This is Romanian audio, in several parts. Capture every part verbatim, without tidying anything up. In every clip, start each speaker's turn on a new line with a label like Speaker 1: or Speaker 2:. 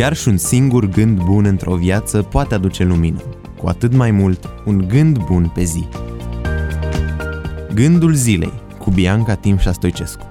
Speaker 1: Chiar și un singur gând bun într-o viață poate aduce lumină, cu atât mai mult un gând bun pe zi. Gândul zilei cu Bianca Timșa Stoicescu.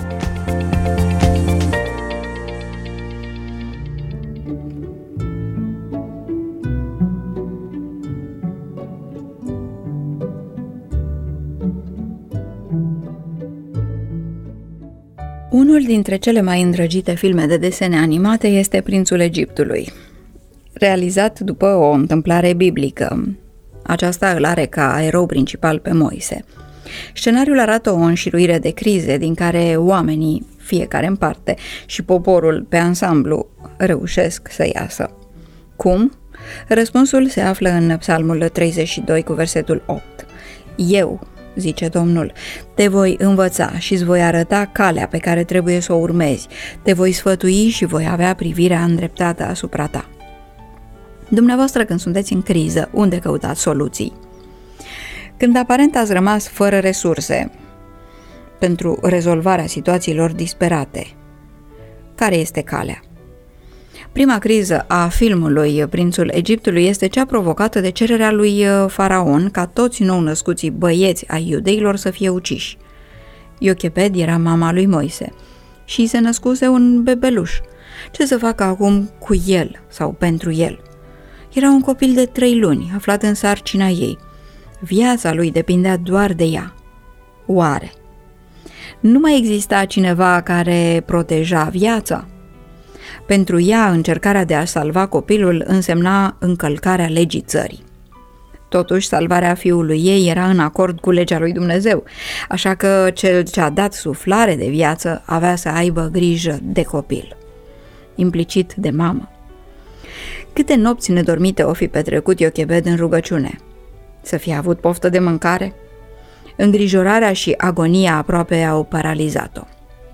Speaker 2: Unul dintre cele mai îndrăgite filme de desene animate este Prințul Egiptului, realizat după o întâmplare biblică. Aceasta îl are ca erou principal pe Moise. Scenariul arată o înșiruire de crize din care oamenii, fiecare în parte, și poporul pe ansamblu reușesc să iasă. Cum? Răspunsul se află în Psalmul treizeci și doi cu versetul opt. Eu, zice Domnul, te voi învăța și îți voi arăta calea pe care trebuie să o urmezi, te voi sfătui și voi avea privirea îndreptată asupra ta. Dumneavoastră, când sunteți în criză, unde căutați soluții? Când aparent ați rămas fără resurse pentru rezolvarea situațiilor disperate, care este calea? Prima criză a filmului Prințul Egiptului este cea provocată de cererea lui Faraon ca toți nou-născuții băieți ai iudeilor să fie uciși. Iochebed era mama lui Moise și îi se născuse un bebeluș. Ce să facă acum cu el sau pentru el? Era un copil de trei luni, aflat în sarcina ei. Viața lui depindea doar de ea. Oare? Nu mai exista cineva care proteja viața? Pentru ea, încercarea de a salva copilul însemna încălcarea legii țării. Totuși, salvarea fiului ei era în acord cu legea lui Dumnezeu, așa că cel ce a dat suflare de viață avea să aibă grijă de copil, implicit de mamă. Câte nopți nedormite o fi petrecut Iochebed în rugăciune? Să fie avut poftă de mâncare? Îngrijorarea și agonia aproape au paralizat-o.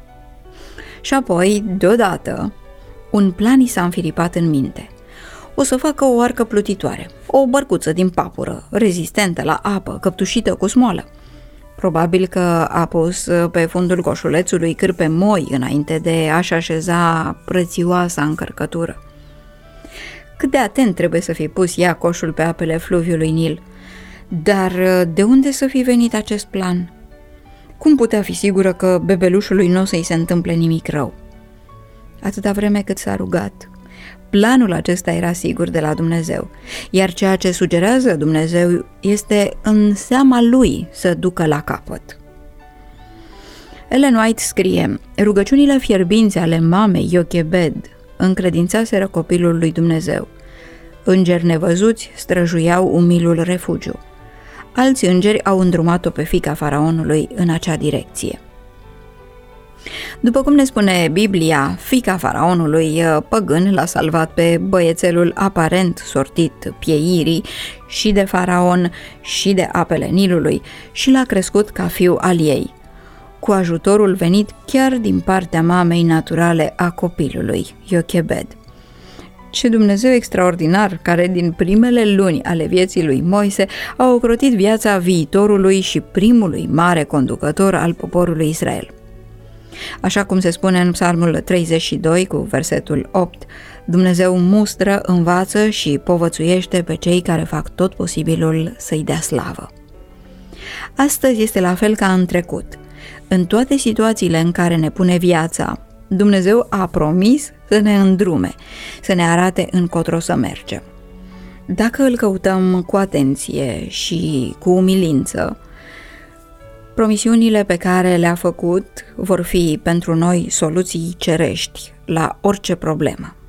Speaker 2: Și apoi, deodată, un plan i s-a înfiripat în minte. O să facă o arcă plutitoare, o bărcuță din papură, rezistentă la apă, căptușită cu smoală. Probabil că a pus pe fundul coșulețului cârpe moi înainte de a-și așeza prețioasa încărcătură. Cât de atent trebuie să fi pus ea coșul pe apele fluviului Nil. Dar de unde să fi venit acest plan? Cum putea fi sigură că bebelușului nu o să-i se întâmple nimic rău? Atâta vreme cât s-a rugat, planul acesta era sigur de la Dumnezeu, iar ceea ce sugerează Dumnezeu este în seama lui să ducă la capăt. Ellen White scrie: rugăciunile fierbinți ale mamei Iochebed încredințaseră copilul lui Dumnezeu. Îngeri nevăzuți străjuiau umilul refugiu. Alți îngeri au îndrumat-o pe fiica faraonului în acea direcție. După cum ne spune Biblia, fiica faraonului păgân l-a salvat pe băiețelul aparent sortit pieirii și de faraon și de apele Nilului și l-a crescut ca fiu al ei, cu ajutorul venit chiar din partea mamei naturale a copilului, Iochebed. Ce Dumnezeu extraordinar, care din primele luni ale vieții lui Moise a ocrotit viața viitorului și primului mare conducător al poporului Israel. Așa cum se spune în Psalmul treizeci și doi cu versetul opt, Dumnezeu mustră, învață și povățuiește pe cei care fac tot posibilul să-i dea slavă. Astăzi este la fel ca în trecut. În toate situațiile în care ne pune viața, Dumnezeu a promis să ne îndrume, să ne arate încotro să mergem. Dacă îl căutăm cu atenție și cu umilință, promisiunile pe care le-a făcut vor fi pentru noi soluții cerești la orice problemă.